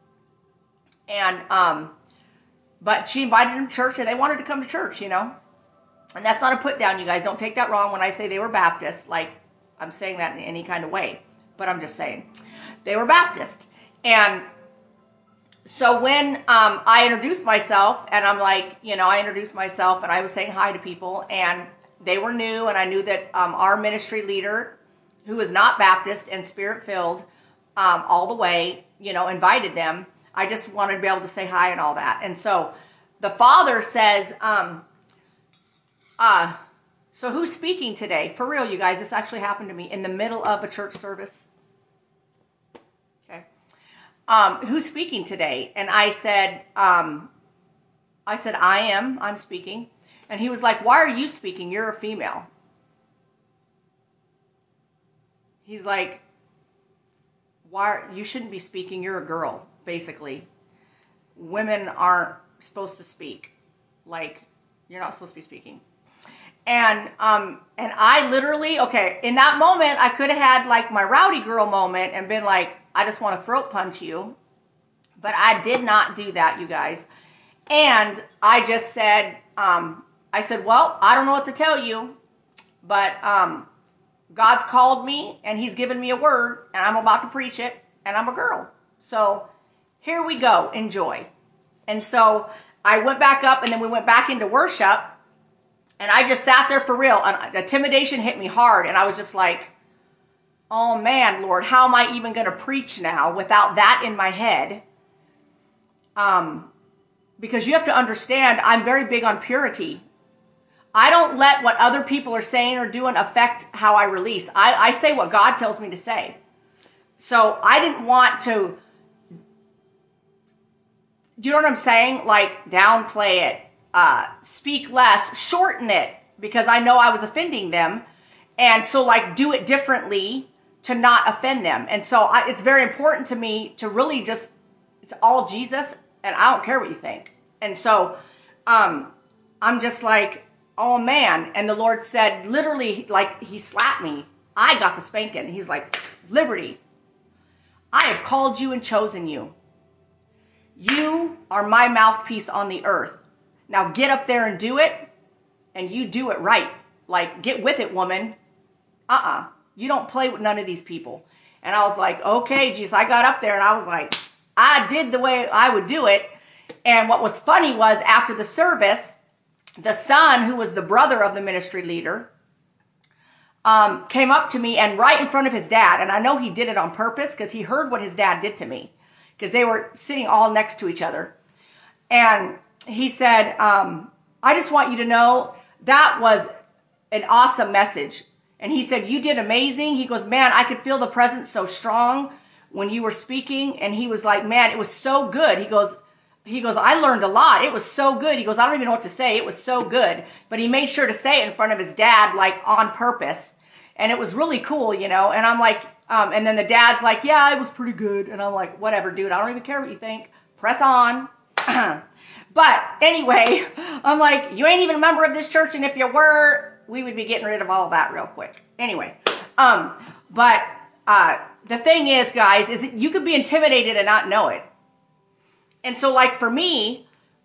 and but she invited him to church, and they wanted to come to church, And that's not a put down, you guys. Don't take that wrong when I say they were Baptist. Like, I'm saying that in any kind of way, but I'm just saying they were Baptist. And so when I introduced myself, and I'm like, I introduced myself, and I was saying hi to people, and they were new, and I knew that our ministry leader, who is not Baptist and Spirit-filled all the way, invited them. I just wanted to be able to say hi and all that. And so the father says, so who's speaking today? For real, you guys, this actually happened to me in the middle of a church service. Okay. Who's speaking today? And I said, I'm speaking. And he was like, why are you speaking? You're a female. He's like, you shouldn't be speaking. You're a girl, basically. Women aren't supposed to speak. Like, you're not supposed to be speaking. And I literally, in that moment, I could have had like my rowdy girl moment and been like, I just want to throat punch you. But I did not do that, you guys. And I just said, well, I don't know what to tell you, but God's called me and he's given me a word and I'm about to preach it and I'm a girl. So here we go. Enjoy. And so I went back up and then we went back into worship and I just sat there for real. And the intimidation hit me hard and I was just like, oh man, Lord, how am I even going to preach now without that in my head? Because you have to understand, I'm very big on purity. I don't let what other people are saying or doing affect how I release. I say what God tells me to say. So I didn't want to, do you know what I'm saying? Like downplay it, speak less, shorten it because I know I was offending them. And so like do it differently to not offend them. And so it's very important to me to really just, it's all Jesus and I don't care what you think. And so I'm just like, oh man. And the Lord said, literally, like he slapped me. I got the spanking. He's like, Liberty, I have called you and chosen you. You are my mouthpiece on the earth. Now get up there and do it. And you do it right. Like, get with it, woman. You don't play with none of these people. And I was like, okay, Jesus. I got up there and I was like, I did the way I would do it. And what was funny was after the service, the son, who was the brother of the ministry leader, came up to me and right in front of his dad. And I know he did it on purpose because he heard what his dad did to me because they were sitting all next to each other. And he said, I just want you to know that was an awesome message. And he said, you did amazing. He goes, man, I could feel the presence so strong when you were speaking. And he was like, man, it was so good. He goes, I learned a lot. It was so good. He goes, I don't even know what to say. It was so good. But he made sure to say it in front of his dad, like on purpose. And it was really cool, And I'm like, and then the dad's like, yeah, it was pretty good. And I'm like, whatever, dude. I don't even care what you think. Press on. But anyway, I'm like, you ain't even a member of this church. And if you were, we would be getting rid of all of that real quick. Anyway, but the thing is, guys, is you could be intimidated and not know it. And so like for me,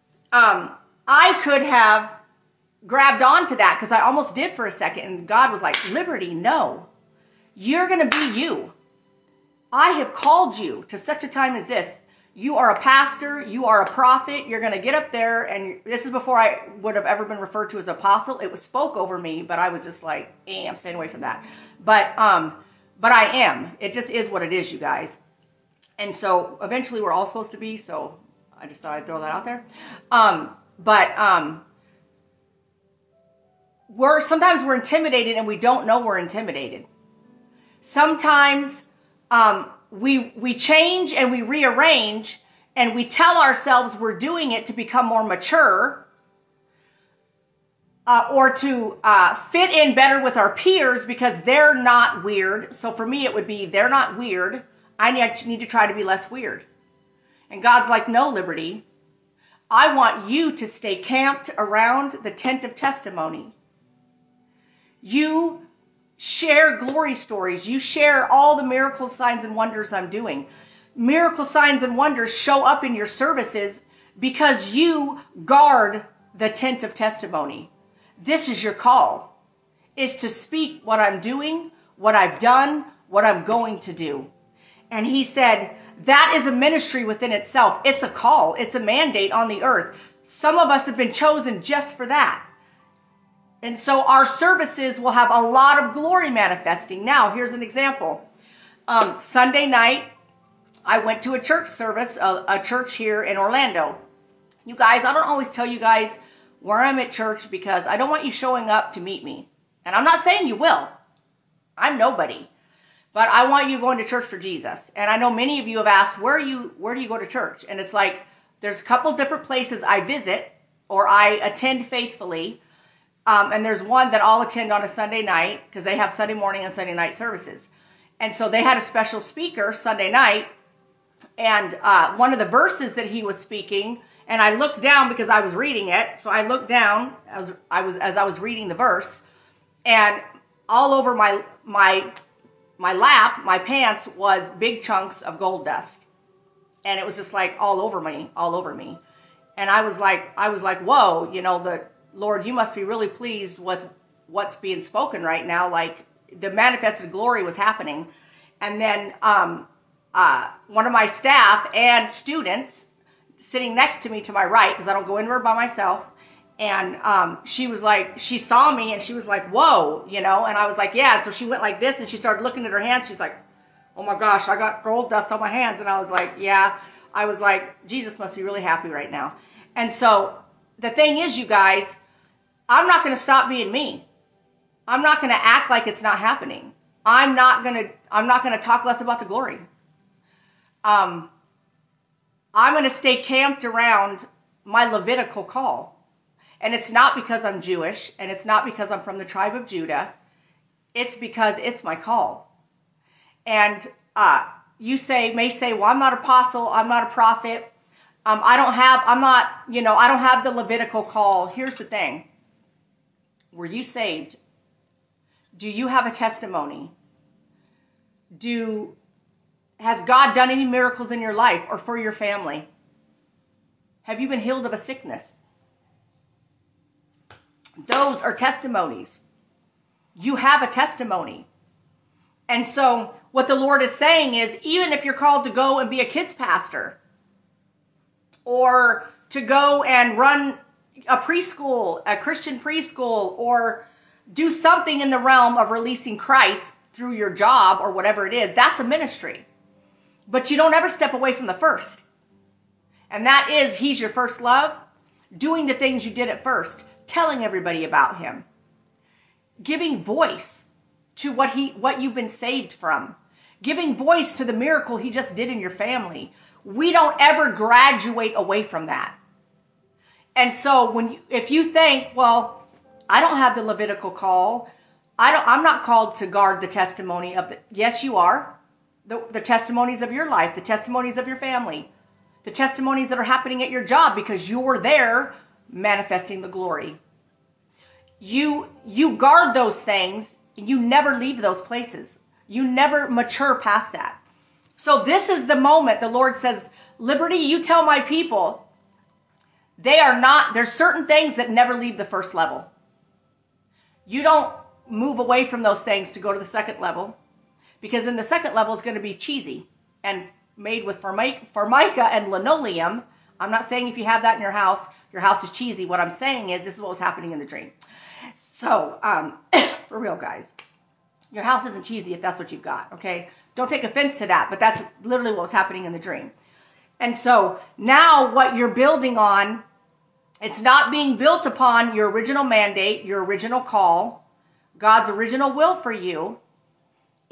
I could have grabbed onto that because I almost did for a second. And God was like, Liberty, no, you're going to be you. I have called you to such a time as this. You are a pastor. You are a prophet. You're going to get up there. And this is before I would have ever been referred to as apostle. It was spoke over me, but I was just like, I'm staying away from that. But I am. It just is what it is, you guys. And so eventually we're all supposed to be. So I just thought I'd throw that out there. Sometimes we're intimidated and we don't know we're intimidated. Sometimes we change and we rearrange and we tell ourselves we're doing it to become more mature or to fit in better with our peers because they're not weird. So for me, it would be they're not weird. I need to try to be less weird. And God's like, no, Liberty. I want you to stay camped around the tent of testimony. You share glory stories. You share all the miracles, signs, and wonders I'm doing. Miracle signs and wonders show up in your services because you guard the tent of testimony. This is your call, is to speak what I'm doing, what I've done, what I'm going to do. And he said, that is a ministry within itself. It's a call. It's a mandate on the earth. Some of us have been chosen just for that. And so our services will have a lot of glory manifesting. Now, here's an example. Sunday night, I went to a church service, a church here in Orlando. You guys, I don't always tell you guys where I'm at church because I don't want you showing up to meet me. And I'm not saying you will. I'm nobody. But I want you going to church for Jesus. And I know many of you have asked, where do you go to church? And it's like, there's a couple different places I visit or I attend faithfully. And there's one that I'll attend on a Sunday night because they have Sunday morning and Sunday night services. And so they had a special speaker Sunday night. And one of the verses that he was speaking, and I looked down because I was reading it. So I looked down as I was reading the verse, and all over my lap, my pants, was big chunks of gold dust. And it was just like all over me. And I was like, whoa, the Lord, you must be really pleased with what's being spoken right now. Like the manifested glory was happening. And then one of my staff and students sitting next to me to my right, because I don't go anywhere by myself. And she was like, she saw me and she was like, whoa, and I was like, yeah. And so she went like this and she started looking at her hands. She's like, oh my gosh, I got gold dust on my hands. And I was like, yeah. I was like, Jesus must be really happy right now. And so the thing is, you guys, I'm not going to stop being me. I'm not going to act like it's not happening. I'm not going to talk less about the glory. I'm going to stay camped around my Levitical call. And it's not because I'm Jewish, and it's not because I'm from the tribe of Judah. It's because it's my call. And you may say, well, I'm not an apostle, I'm not a prophet. I don't have the Levitical call. Here's the thing. Were you saved? Do you have a testimony? Has God done any miracles in your life or for your family? Have you been healed of a sickness? Those are testimonies. You have a testimony. And so what the Lord is saying is, even if you're called to go and be a kids pastor or to go and run a preschool, a Christian preschool, or do something in the realm of releasing Christ through your job or whatever it is, that's a ministry. But you don't ever step away from the first. And that is, he's your first love, doing the things you did at first, telling everybody about him, giving voice to what you've been saved from, giving voice to the miracle he just did in your family. We don't ever graduate away from that. And so if you think, well, I don't have the Levitical call, I'm not called to guard the testimony of yes, you are. The testimonies of your life, the testimonies of your family, the testimonies that are happening at your job because you're there manifesting the glory. You guard those things. You never leave those places. You never mature past that. So this is the moment the Lord says, Liberty, you tell my people, there's certain things that never leave the first level. You don't move away from those things to go to the second level, because in the second level is going to be cheesy and made with formica and linoleum. I'm not saying if you have that in your house is cheesy. What I'm saying is this is what was happening in the dream. So, for real, guys, your house isn't cheesy if that's what you've got, okay? Don't take offense to that, but that's literally what was happening in the dream. And so now what you're building on, it's not being built upon your original mandate, your original call, God's original will for you.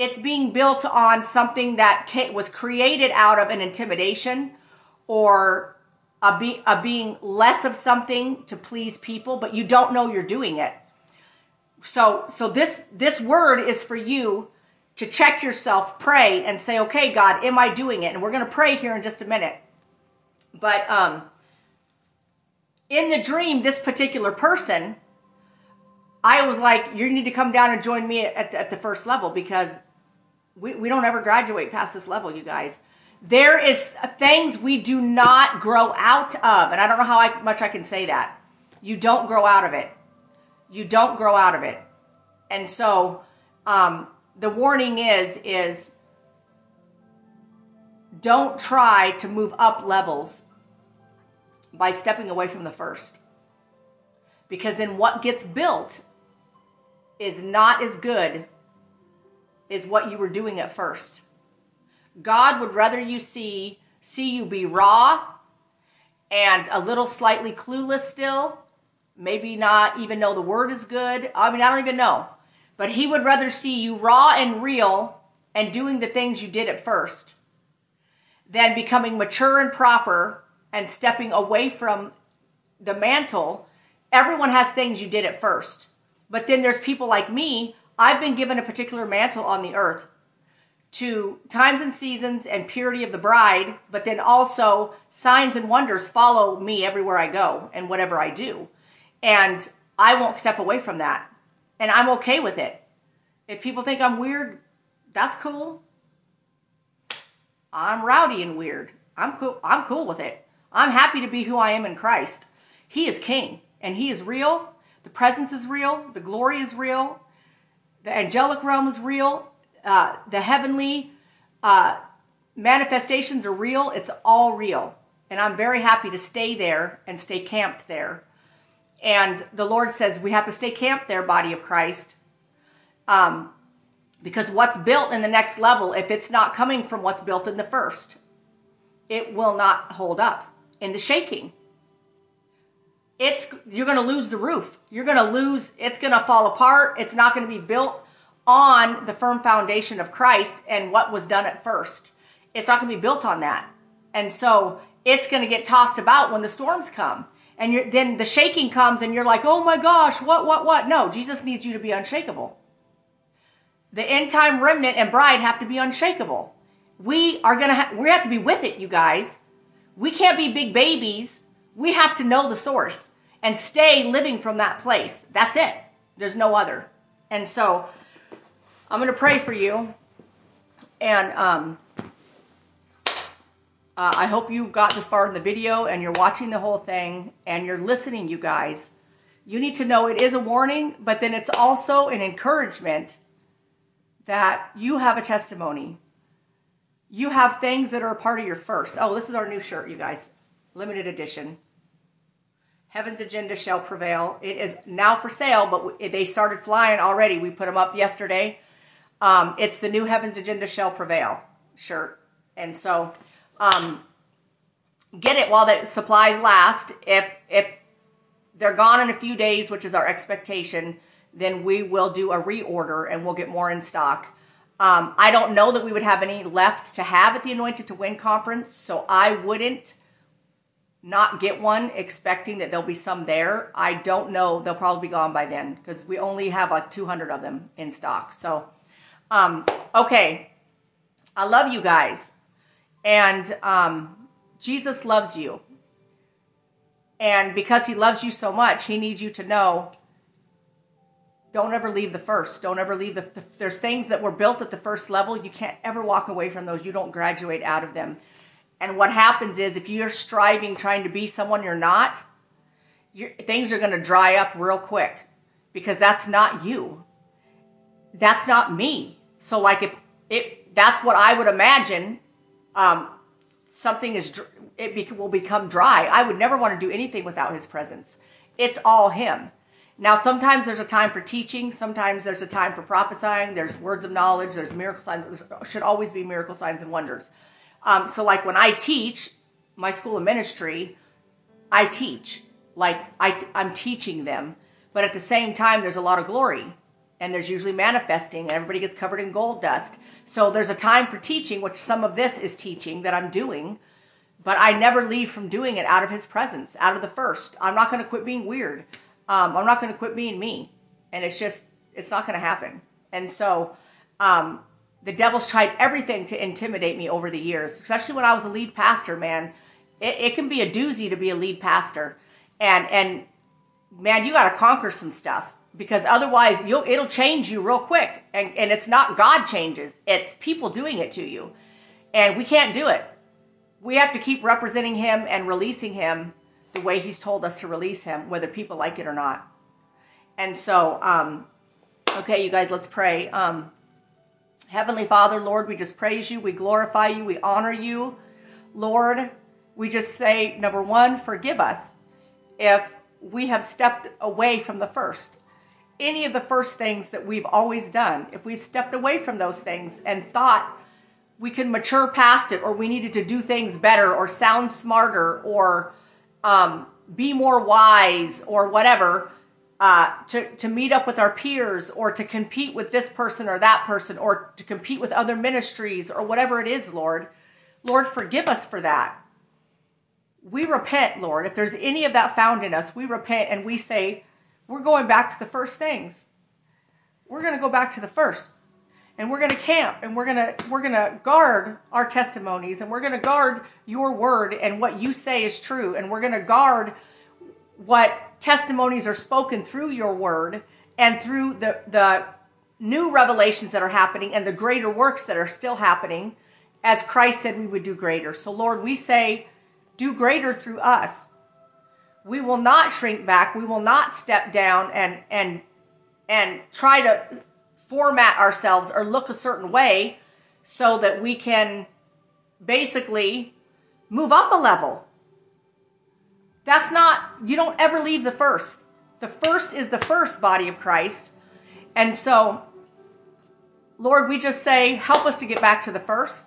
it's being built on something that was created out of an intimidation or a being less of something to please people, but you don't know you're doing it. So this word is for you to check yourself, pray, and say, okay, God, am I doing it? And we're going to pray here in just a minute. But in the dream, this particular person, I was like, you need to come down and join me at the first level, because we don't ever graduate past this level, you guys. There is things we do not grow out of. And I don't know how much I can say that. You don't grow out of it. You don't grow out of it. And so the warning is don't try to move up levels by stepping away from the first. Because then what gets built is not as good as what you were doing at first. God would rather you see you be raw and a little slightly clueless still, maybe not even know the word is good. I mean, I don't even know. But he would rather see you raw and real and doing the things you did at first than becoming mature and proper and stepping away from the mantle. Everyone has things you did at first. But then there's people like me. I've been given a particular mantle on the earth to times and seasons and purity of the bride, but then also signs and wonders follow me everywhere I go and whatever I do. And I won't step away from that. And I'm okay with it. If people think I'm weird, that's cool. I'm rowdy and weird. I'm cool with it. I'm happy to be who I am in Christ. He is King, and he is real. The presence is real. The glory is real. The angelic realm is real. The heavenly manifestations are real. It's all real. And I'm very happy to stay there and stay camped there. And the Lord says we have to stay camped there, body of Christ. Because what's built in the next level, if it's not coming from what's built in the first, it will not hold up in the shaking. You're going to lose the roof. It's going to fall apart. It's not going to be built on the firm foundation of Christ and what was done at first. It's not going to be built on that. And so it's going to get tossed about when the storms come. And then the shaking comes and you're like, oh my gosh, what? No, Jesus needs you to be unshakable. The end time remnant and bride have to be unshakable. We have to be with it, you guys. We can't be big babies. We have to know the source and stay living from that place. That's it. There's no other. And so I'm going to pray for you. And I hope you got this far in the video and you're watching the whole thing and you're listening, you guys. You need to know it is a warning, but then it's also an encouragement that you have a testimony. You have things that are a part of your first. Oh, this is our new shirt, you guys. Limited edition. Heaven's agenda shall prevail. It is now for sale, but they started flying already. We put them up yesterday. It's the new Heaven's agenda shall prevail shirt. And so get it while the supplies last. If they're gone in a few days, which is our expectation, then we will do a reorder and we'll get more in stock. I don't know that we would have any left to have at the Anointed to Win conference, so I wouldn't not get one expecting that there'll be some there. I don't know. They'll probably be gone by then because we only have like 200 of them in stock. So, okay. I love you guys. And Jesus loves you. And because he loves you so much, he needs you to know, don't ever leave the first. Don't ever leave there's things that were built at the first level. You can't ever walk away from those. You don't graduate out of them. And what happens is if you're striving, trying to be someone you're not, things are going to dry up real quick because that's not you. That's not me. So like that's what I would imagine, something will become dry. I would never want to do anything without his presence. It's all him. Now, sometimes there's a time for teaching. Sometimes there's a time for prophesying. There's words of knowledge. There's miracle signs. There should always be miracle signs and wonders. So like when I teach my school of ministry, I teach. Like I'm teaching them. But at the same time, there's a lot of glory. And there's usually manifesting, and everybody gets covered in gold dust. So there's a time for teaching, which some of this is teaching that I'm doing. But I never leave from doing it out of his presence, out of the first. I'm not going to quit being weird. I'm not going to quit being me. And it's not going to happen. And so the devil's tried everything to intimidate me over the years, especially when I was a lead pastor, man. It can be a doozy to be a lead pastor. And man, you got to conquer some stuff. Because otherwise, it'll change you real quick. And it's not God changes. It's people doing it to you. And we can't do it. We have to keep representing him and releasing him the way he's told us to release him, whether people like it or not. And so, okay, you guys, let's pray. Heavenly Father, Lord, we just praise you. We glorify you. We honor you. Lord, we just say, number one, forgive us if we have stepped away from the first. Any of the first things that we've always done, if we've stepped away from those things and thought we could mature past it, or we needed to do things better, or sound smarter, or be more wise, or whatever, to meet up with our peers, or to compete with this person or that person, or to compete with other ministries, or whatever it is, Lord. Lord, forgive us for that. We repent, Lord. If there's any of that found in us, we repent and we say, we're going back to the first things. We're going to go back to the first. And we're going to camp, and we're going to guard our testimonies, and we're going to guard your word and what you say is true, and we're going to guard what testimonies are spoken through your word and through the new revelations that are happening and the greater works that are still happening, as Christ said we would do greater. So Lord, we say, do greater through us. We will not shrink back. We will not step down and try to format ourselves or look a certain way so that we can basically move up a level. You don't ever leave the first. The first is the first, body of Christ. And so, Lord, we just say, help us to get back to the first.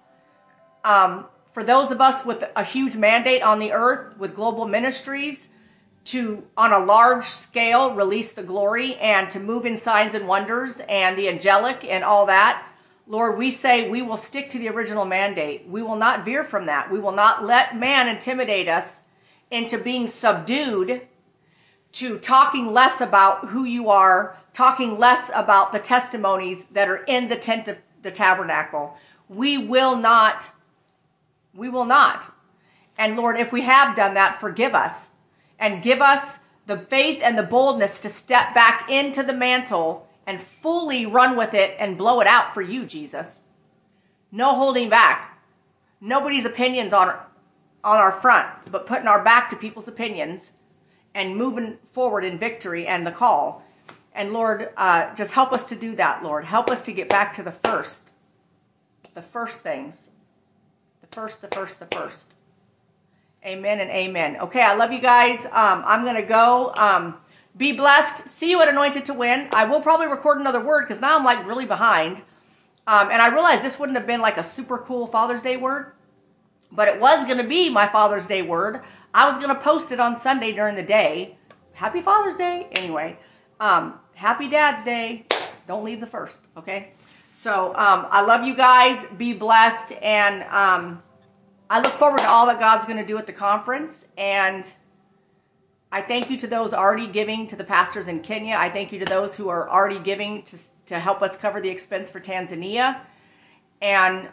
For those of us with a huge mandate on the earth, with global ministries, to, on a large scale, release the glory and to move in signs and wonders and the angelic and all that, Lord, we say we will stick to the original mandate. We will not veer from that. We will not let man intimidate us into being subdued to talking less about who you are, talking less about the testimonies that are in the tent of the tabernacle. We will not. We will not. And Lord, if we have done that, forgive us and give us the faith and the boldness to step back into the mantle and fully run with it and blow it out for you, Jesus. No holding back. Nobody's opinions on our front, but putting our back to people's opinions and moving forward in victory and the call. And Lord, just help us to do that, Lord. Help us to get back to the first things. The first. Amen and amen. Okay, I love you guys. I'm going to go. Be blessed. See you at Anointed to Win. I will probably record another word because now I'm like really behind. And I realized this wouldn't have been like a super cool Father's Day word, but it was going to be my Father's Day word. I was going to post it on Sunday during the day. Happy Father's Day. Anyway, happy Dad's Day. Don't leave the first, okay? So I love you guys. Be blessed. And I look forward to all that God's going to do at the conference. And I thank you to those already giving to the pastors in Kenya. I thank you to those who are already giving to help us cover the expense for Tanzania. And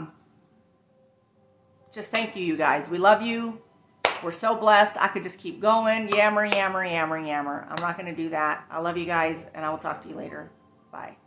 just thank you, you guys. We love you. We're so blessed. I could just keep going. Yammer. I'm not going to do that. I love you guys, and I will talk to you later. Bye.